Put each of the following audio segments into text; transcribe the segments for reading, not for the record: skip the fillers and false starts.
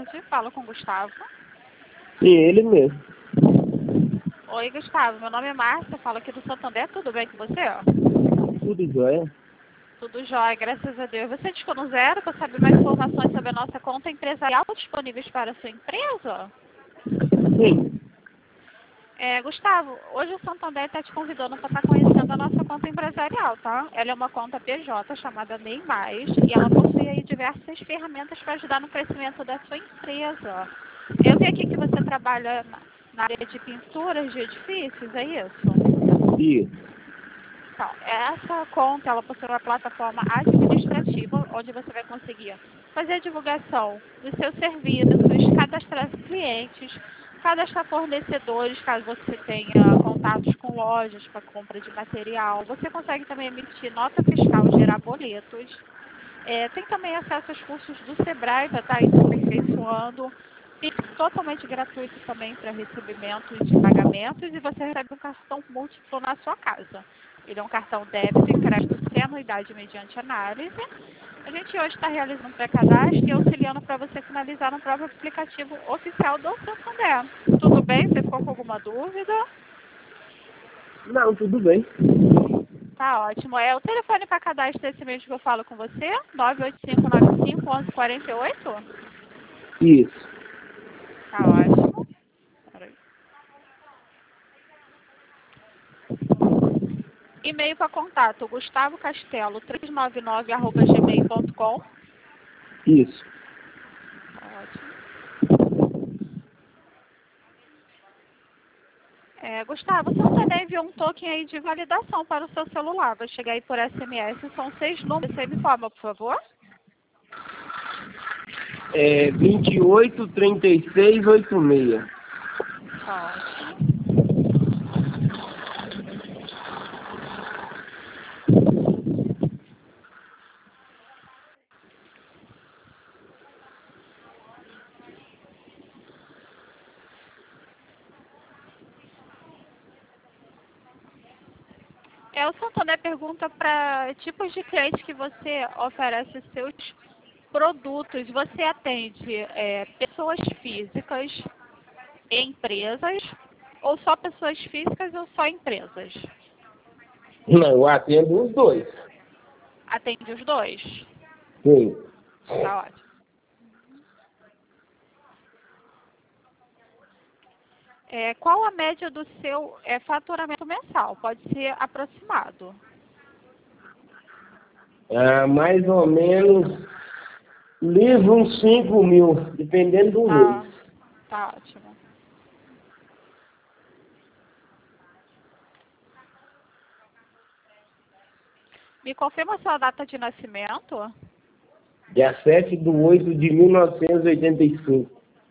tarde. Falo com o Gustavo. Sim, ele mesmo. Oi, Gustavo. Meu nome é Márcia. Falo aqui do Santander. Tudo bem com você? Tudo jóia? Tudo jóia, graças a Deus. Você discou no zero para saber mais informações sobre a nossa conta empresarial disponíveis para a sua empresa? Sim. Gustavo, hoje o Santander está te convidando para estar conhecendo a nossa conta empresarial, tá? Ela é uma conta PJ chamada Nem Mais e ela possui aí diversas ferramentas para ajudar no crescimento da sua empresa. Eu vi aqui que você trabalha na área de pinturas de edifícios, é isso? Isso. Então, essa conta, ela possui uma plataforma administrativa, onde você vai conseguir fazer a divulgação dos seus serviços, cadastrar clientes, cadastrar fornecedores, caso você tenha contatos com lojas para compra de material. Você consegue também emitir nota fiscal, gerar boletos. Tem também acesso aos cursos do Sebrae para estar se aperfeiçoando. Pix totalmente gratuito também para recebimento de pagamentos e você recebe um cartão múltiplo na sua casa. Ele é um cartão débito e crédito sem anuidade mediante análise. A gente hoje está realizando um pré-cadastro e auxiliando para você finalizar no próprio aplicativo oficial do Santander. Tudo bem? Você ficou com alguma dúvida? Não, tudo bem. Tá ótimo. É o telefone para cadastro esse mesmo que eu falo com você? 985951148? Isso. Tá ótimo. Peraí. E-mail para contato, Gustavo Castelo, 399@gmail.com. Isso. Ótimo. Gustavo, você também enviou um token aí de validação para o seu celular. Vai chegar aí por SMS, são 6 números. Você me informa, por favor? 283686. Tá ótimo. O Santander pergunta para tipos de clientes que você oferece seus produtos. Você atende pessoas físicas, empresas, ou só pessoas físicas ou só empresas? Não, eu atendo os dois. Atende os dois? Sim. Tá ótimo. Qual a média do seu faturamento mensal? Pode ser aproximado. Mais ou menos, livro uns 5.000, dependendo do mês. Tá ótimo. Me confirma a sua data de nascimento? Dia 7/8/1985.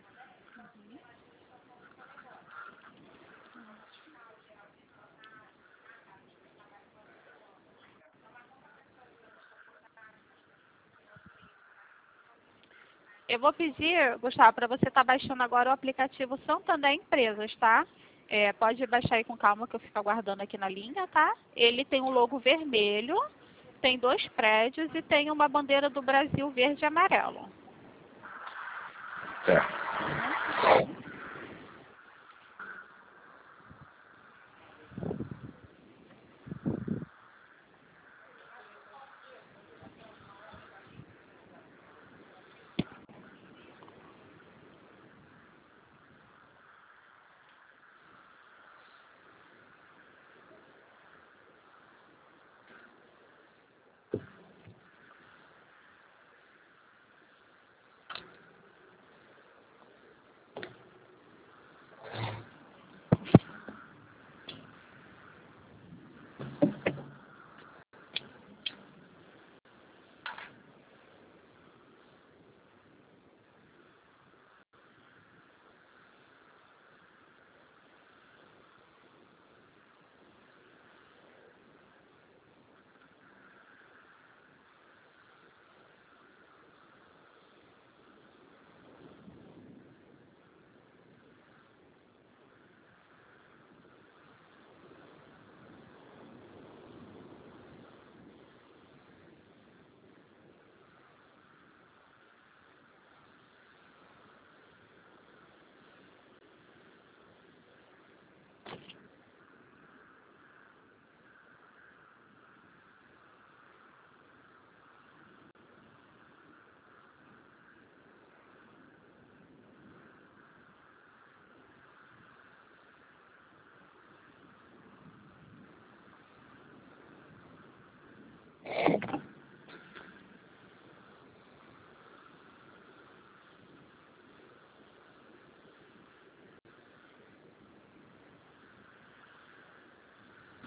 Eu vou pedir, Gustavo, para você estar baixando agora o aplicativo Santander Empresas, tá? Pode baixar aí com calma que eu fico aguardando aqui na linha, tá? Ele tem um logo vermelho, tem 2 prédios e tem uma bandeira do Brasil verde e amarelo.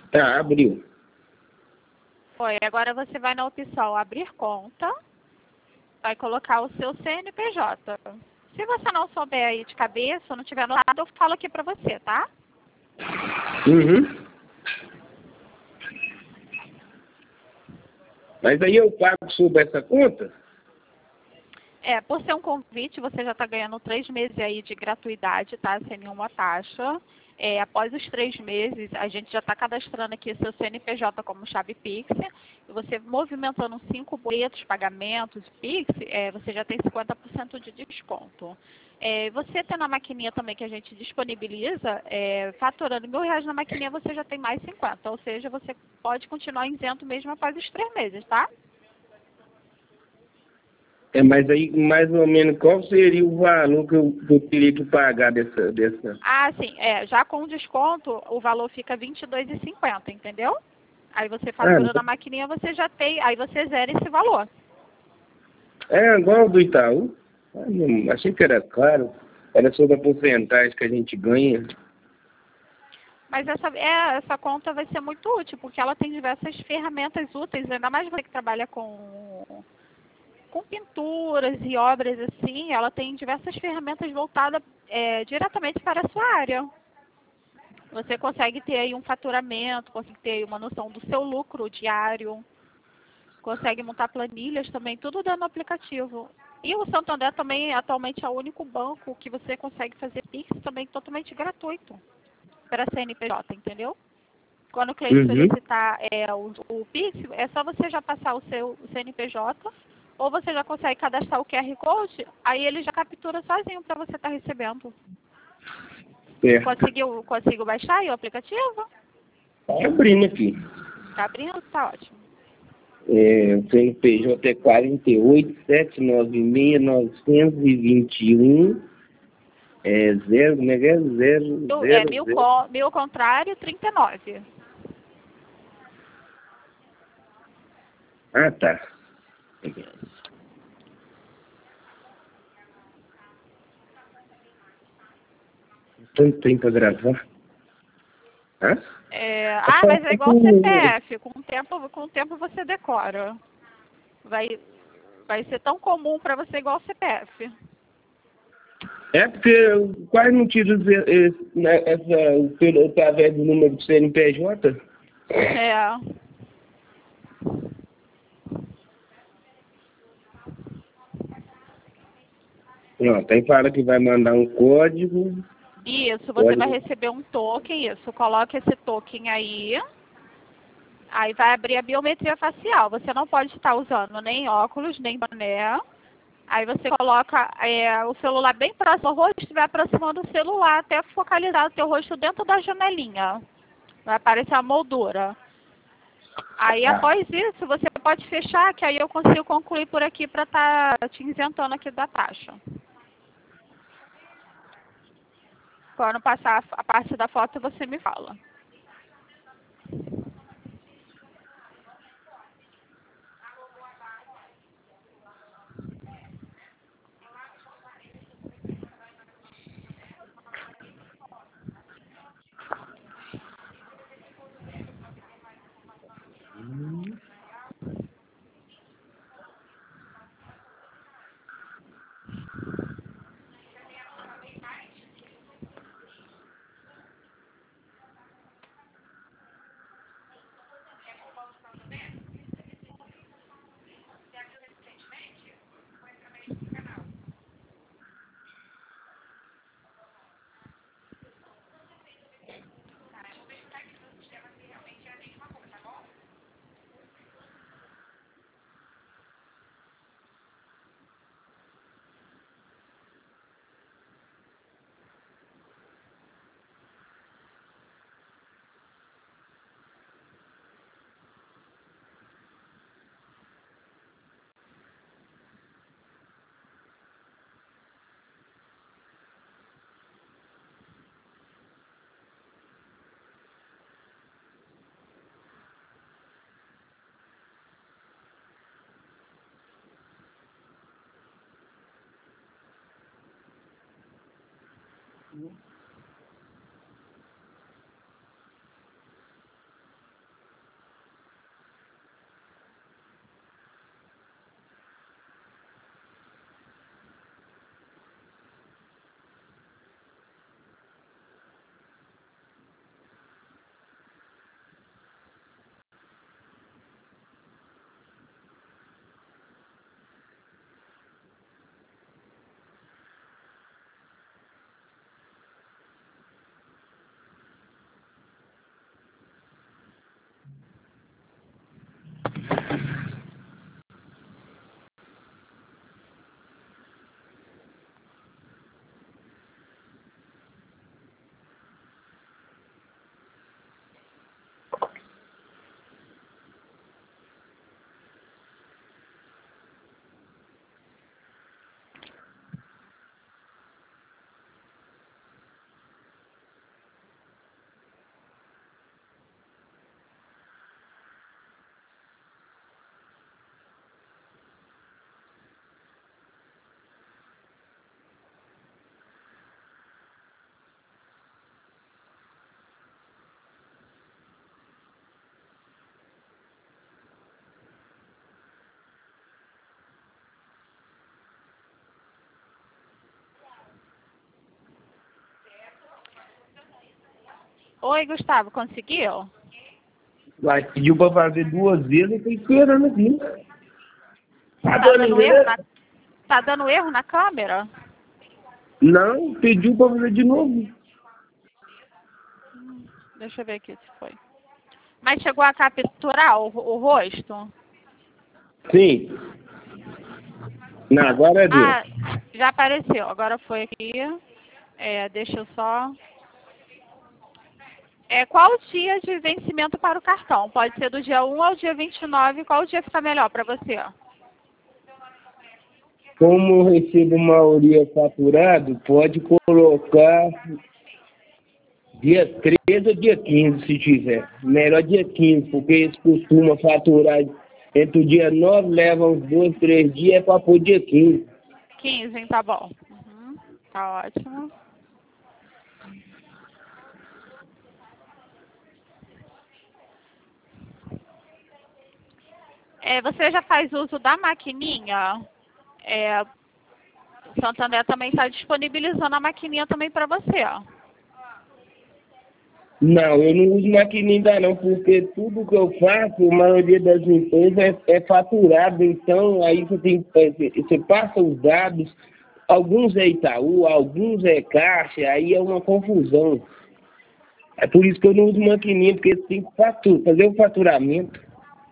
Tá, abriu. Foi, agora você vai na opção abrir conta, vai colocar o seu CNPJ. Se você não souber aí de cabeça, ou não tiver anotado, eu falo aqui pra você, tá? Uhum. Mas aí eu pago sobre essa conta? Por ser um convite, você já está ganhando 3 meses aí de gratuidade, tá? Sem nenhuma taxa. Após os 3 meses, a gente já está cadastrando aqui seu CNPJ como chave Pix. E você movimentando 5 boletos, pagamentos, Pix, você já tem 50% de desconto. Você tendo a maquininha também que a gente disponibiliza, faturando R$ 1.000 na maquininha, você já tem mais 50. Ou seja, você pode continuar isento mesmo após os 3 meses, tá? Mas aí, mais ou menos, qual seria o valor que eu teria que pagar dessa... Ah, sim. Já com o desconto, o valor fica R$ 22,50, entendeu? Aí você Ah, fatura na maquininha, você já tem, aí você zera esse valor. é igual ao do Itaú? Ah, não, achei que era caro. Era sobre a porcentagem que a gente ganha. Mas essa conta vai ser muito útil, porque ela tem diversas ferramentas úteis, ainda mais você que trabalha com pinturas e obras assim, ela tem diversas ferramentas voltadas diretamente para a sua área. Você consegue ter aí um faturamento, consegue ter aí uma noção do seu lucro diário, consegue montar planilhas também, tudo dentro do aplicativo. E o Santander também atualmente é o único banco que você consegue fazer Pix também totalmente gratuito para a CNPJ, entendeu? Quando o cliente Uhum. solicitar o Pix, é só você já passar o seu CNPJ, ou você já consegue cadastrar o QR Code, aí ele já captura sozinho para você estar recebendo. Certo. Conseguiu baixar aí o aplicativo? Tá abrindo aqui. Tá abrindo? Tá ótimo. O CNPJ é 48796921. Zero, como é que é? Zero, zero, zero. Mil ao contrário, 39. Ah, tá. Tanto tempo pra gravar. Hã? Mas é igual CPF. Com o tempo você decora. Vai ser tão comum para você igual CPF. É porque eu quase não tiro através do número do CNPJ. É. Pronto, aí fala que vai mandar um código. Isso, você vai Código. receber um token, isso. Coloque esse token aí. Aí vai abrir a biometria facial. Você não pode estar usando nem óculos, nem boné. Aí você coloca o celular bem próximo ao rosto e vai aproximando o celular até focalizar o teu rosto dentro da janelinha. Vai aparecer a moldura. Aí Tá. após isso, você pode fechar, que aí eu consigo concluir por aqui para estar te isentando aqui da taxa. Quando passar a parte da foto, você me fala. Oi, Gustavo, conseguiu? Mas pediu pra fazer 2 vezes e tô esperando aqui. Tá Tá dando dando erro erro? na, tá dando erro na câmera? Não, pediu pra fazer de novo. Deixa eu ver aqui se foi. Mas chegou a capturar o rosto? Sim. Não, agora deu. Ah, já apareceu. Agora foi aqui. Deixa eu só... qual o dia de vencimento para o cartão? Pode ser do dia 1 ao dia 29. Qual dia fica melhor para você? Como eu recebo maioria faturado, pode colocar dia 13 ou dia 15, se tiver. Melhor dia 15, porque eles costumam faturar entre o dia 9, leva uns 2, 3 dias, é para pôr dia 15. 15, hein? Tá bom. Uhum, tá ótimo. Você já faz uso da maquininha? O Santander também está disponibilizando a maquininha também para você, ó. Não, eu não uso maquininha ainda não, porque tudo que eu faço, a maioria das empresas é faturado, então aí você passa os dados, alguns é Itaú, alguns é Caixa, aí é uma confusão. É por isso que eu não uso maquininha, porque você tem que fazer o faturamento.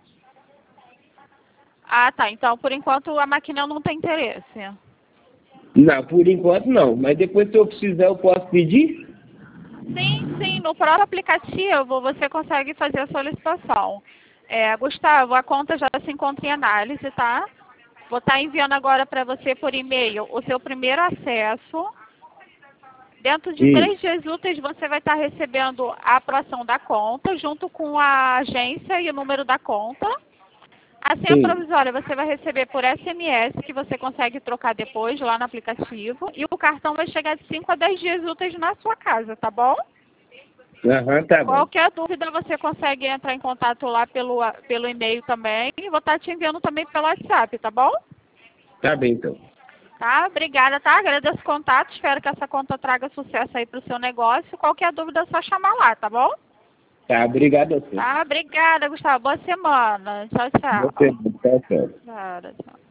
Ah, tá. Então, por enquanto, a maquininha não tem interesse. Não, por enquanto não, mas depois se eu precisar eu posso pedir? Sim, sim. No próprio aplicativo, você consegue fazer a solicitação. Gustavo, a conta já se encontra em análise, tá? Vou estar enviando agora para você por e-mail o seu primeiro acesso. Dentro de Sim, 3 dias úteis, você vai estar recebendo a aprovação da conta, junto com a agência e o número da conta. A senha sim. provisória você vai receber por SMS, que você consegue trocar depois lá no aplicativo. E o cartão vai chegar de 5 a 10 dias úteis na sua casa, tá bom? Aham, tá bom. Qualquer dúvida, você consegue entrar em contato lá pelo e-mail também. E vou estar te enviando também pelo WhatsApp, tá bom? Tá bem então. Tá? Obrigada, tá? Agradeço o contato. Espero que essa conta traga sucesso aí pro seu negócio. Qualquer dúvida é só chamar lá, tá bom? Tá, obrigado a você. Tá? Obrigada, Gustavo. Boa semana. Tchau, tchau. Você, tá certo. Obrigada, tchau.